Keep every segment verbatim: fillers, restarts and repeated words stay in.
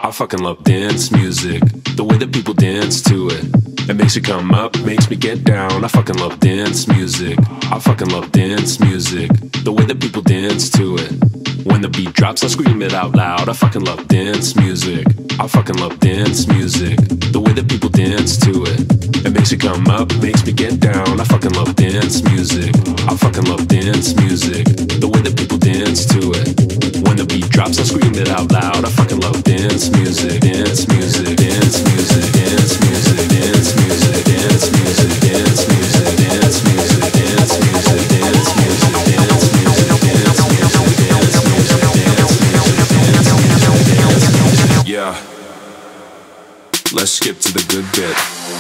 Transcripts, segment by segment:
I fucking love dance music. The way that people dance to it. It makes you come up, makes me get down. I fucking love dance music. I fucking love dance music. The way that people dance to it. When the beat drops, I scream it out loud. I fucking love dance music. I fucking love dance music. The way that people dance to it. It makes you come up, makes me get down. I fucking love dance music. I fucking love dance music. The way that people dance to it. When the beat drops, I scream it out loud. I fucking love dance music. Dance music. Dance music. Dance music. Dance music. Dance music. Dance music. Dance music. Dance music. Dance music. Dance music. Dance music. Dance music. Dance music. Dance music. Yeah. Let's skip to the good bit.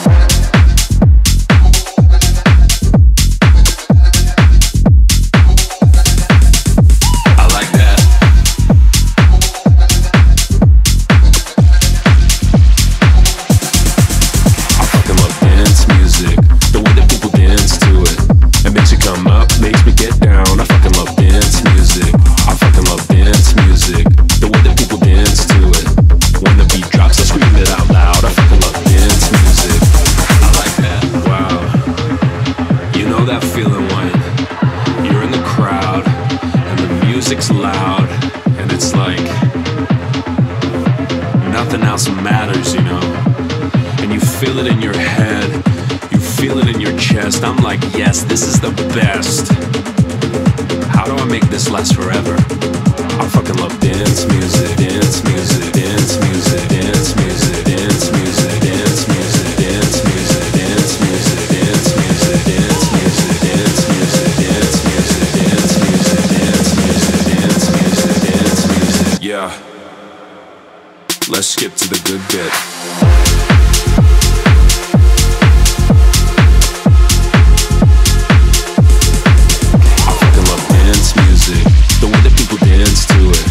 Music's loud, and it's like nothing else matters, you know. And you feel it in your head, you feel it in your chest. I'm like, yes, this is the best. How do I make this last forever? I fucking love dance music, dance music, dance music, dance music, dance music, dance music, dance music, dance music, dance music, dance music, dance music, dance music, dance music, dance music, dance music, dance music. Yeah. Let's skip to the good bit. I fucking love dance music. The way that people dance to it.